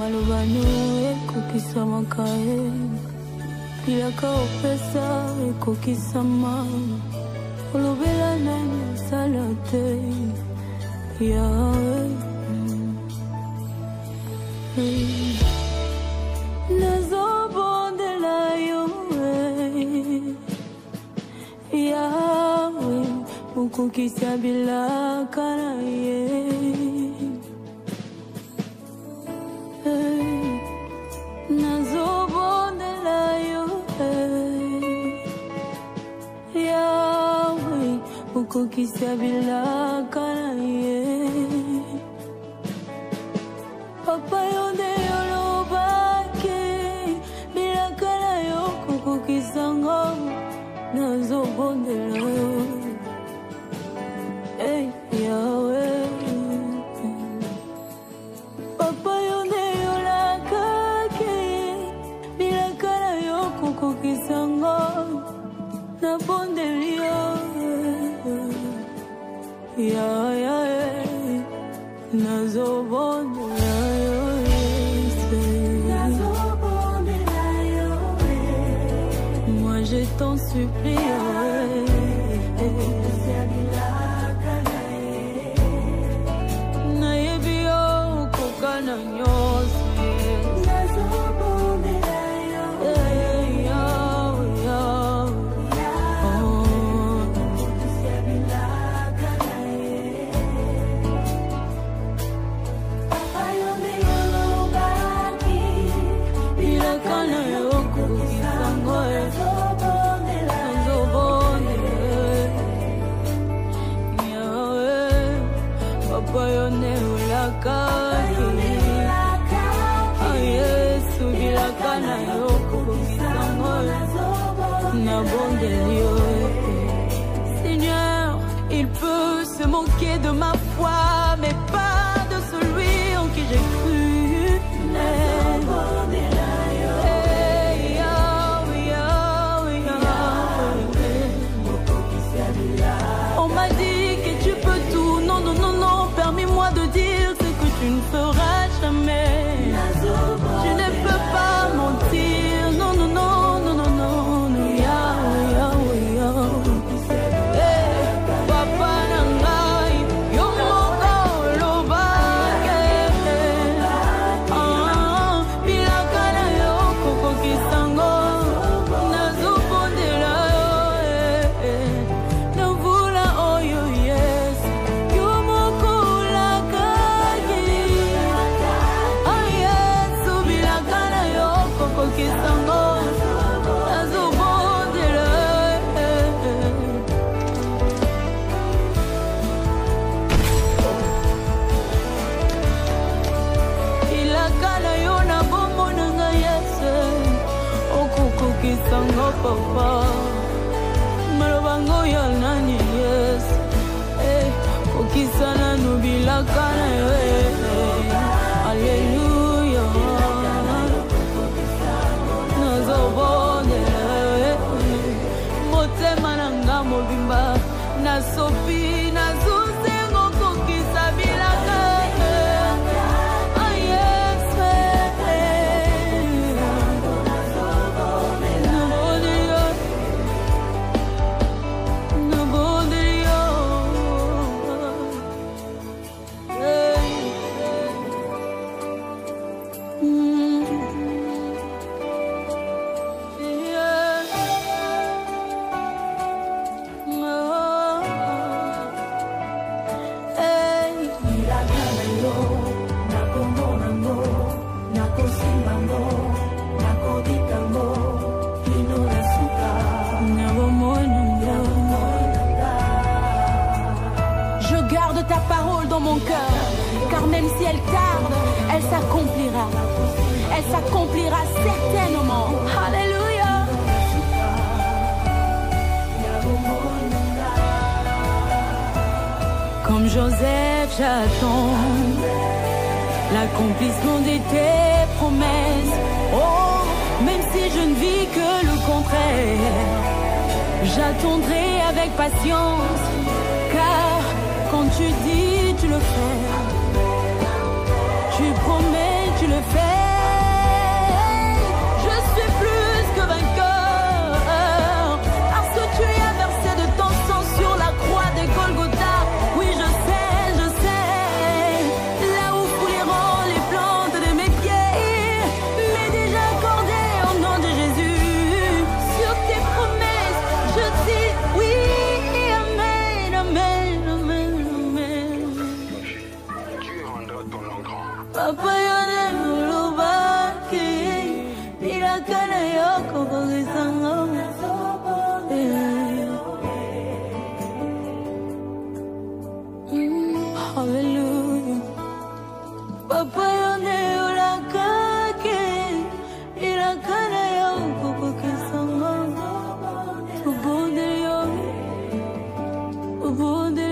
malobano ekokisama kae pilaka opesa ekokisama olobela nani osala te yawe nazobondela yo yawe okokisa bilaka na ye nazobondela yo yawe okokisa bilaka na ye papa yonde yolobaki bilaka na yo kokokisanga nazobondela yo yawe papa yonde yolakaki bilaka na yo kokokisanga nabondeli yo nazobondela yo moi je t'en supplie nayebi yo kokana nyonso Seigneur, il peut se moquer de ma foi, mais pas de celui en qui j'ai cru. On m'a dit que tu peux tout, non, non, non, non, permets-moi de dire ce que tu ne feras jamais. Tu ne peux pas mentir, non, non, non, non, non, non, non, papa nangai, yo moko lobake, bilaka na yo kokokisango, nazobondela yo, navula oyo yes, yo moko lakaki, yes, bilaka na yo kokokisango, nazobondela ilakana yo na bombo nanga yese okokokisanga papa malobango ya nani yes kokisana nubilaka na yo alleluya nazobondela motema nanga mobimba nasopi nazuzengo kokisa bilaka mon cœur, car même si elle tarde, elle s'accomplira. Elle s'accomplira certainement. Alléluia. Comme Joseph, j'attends l'accomplissement de tes promesses. Oh, même si je ne vis que le contraire, j'attendrai avec patience, car quand tu dis, tu le fais. Tu promets, tu le fais. Hallelujah. Papa yone urakake irakana yo kubukisanga ubunde yo ubunde